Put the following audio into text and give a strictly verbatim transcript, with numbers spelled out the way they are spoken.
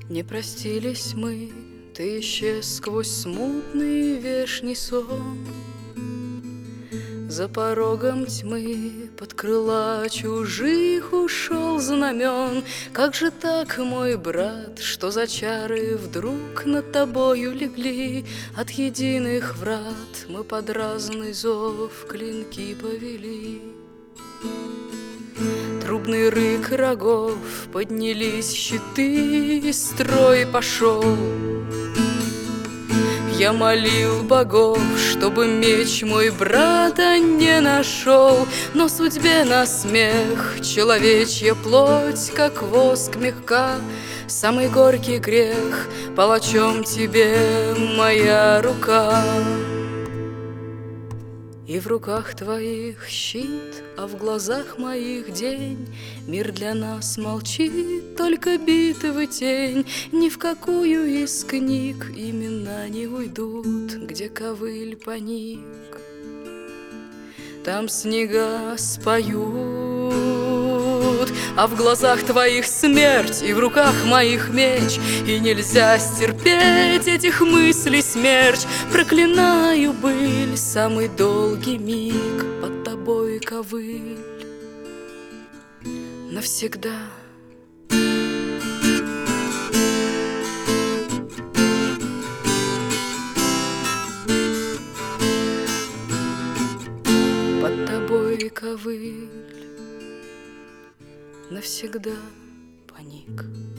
Не простились мы, ты исчез сквозь смутный вешний сон. За порогом тьмы под крыла чужих ушел знамен. Как же так, мой брат, что за чары вдруг над тобою легли? От единых врат мы под разный зов клинки повели. Трубный рык рогов, поднялись щиты, строй пошел. Я молил богов, чтобы меч мой брата не нашел, но судьбе на смех человечья плоть, как воск мягка. Самый горький грех, палачом тебе моя рука. И в руках твоих щит, а в глазах моих день. Мир для нас молчит, только битвы тень. Ни в какую из книг имена не уйдут, где ковыль поник. Там снега споют, а в глазах твоих смерть, и в руках моих меч. И нельзя стерпеть этих мыслей смерч. Проклинаю быль, самый долгий миг под тобой ковыль навсегда. Под тобой ковыль навсегда паник.